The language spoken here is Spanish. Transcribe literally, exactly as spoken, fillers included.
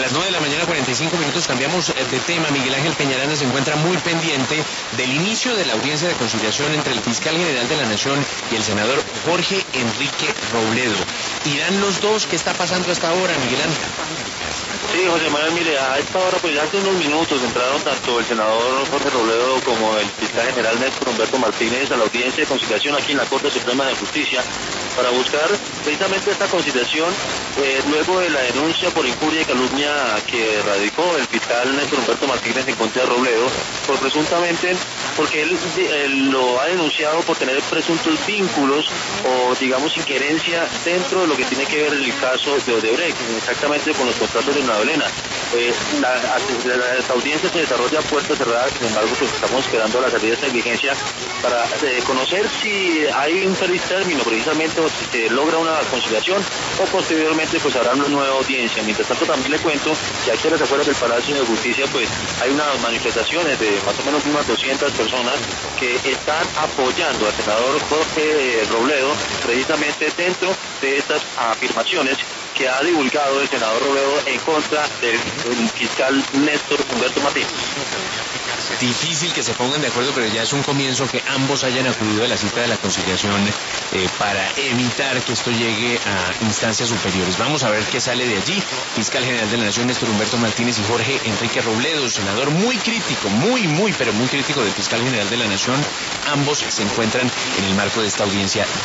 las nueve de la mañana, cuarenta y cinco minutos, cambiamos de tema. Miguel Ángel Peñaranda se encuentra muy pendiente del inicio de la audiencia de conciliación entre el fiscal general de la Nación y el senador Jorge Enrique Robledo. ¿Irán los dos? ¿Qué está pasando hasta ahora, Miguel Ángel? Sí, José Manuel, mire, a esta hora, pues ya hace unos minutos entraron tanto el senador Jorge Robledo como el fiscal general Néstor Humberto Martínez a la audiencia de conciliación aquí en la Corte Suprema de Justicia para buscar precisamente esta conciliación eh, luego de la denuncia por injuria y calumnia que radicó el fiscal Néstor Humberto Martínez en contra de Robledo, por presuntamente, porque él, él lo ha denunciado por tener presuntos vínculos o, digamos, injerencia dentro de lo que tiene que ver el caso de Odebrecht, exactamente con los contratos de Nueva Elena. Eh, la, la, la audiencia se desarrolla a puertas cerradas, sin embargo, pues estamos esperando la salida de esta diligencia para eh, conocer si hay un feliz término, precisamente, o si se logra una conciliación, o posteriormente pues habrá una nueva audiencia. Mientras tanto, también le cuento que aquí a las afueras del Palacio de Justicia pues hay unas manifestaciones de más o menos unas doscientas personas que están apoyando al senador Jorge Robledo precisamente dentro de estas afirmaciones que ha divulgado el senador Robledo en contra del, del fiscal Néstor Humberto Martínez. Difícil que se pongan de acuerdo, pero ya es un comienzo que ambos hayan acudido a la cita de la conciliación eh, para evitar que esto llegue a instancias superiores. Vamos a ver qué sale de allí. Fiscal general de la Nación Néstor Humberto Martínez y Jorge Enrique Robledo, senador muy crítico, muy, muy, pero muy crítico del fiscal general de la Nación. Ambos se encuentran en el marco de esta audiencia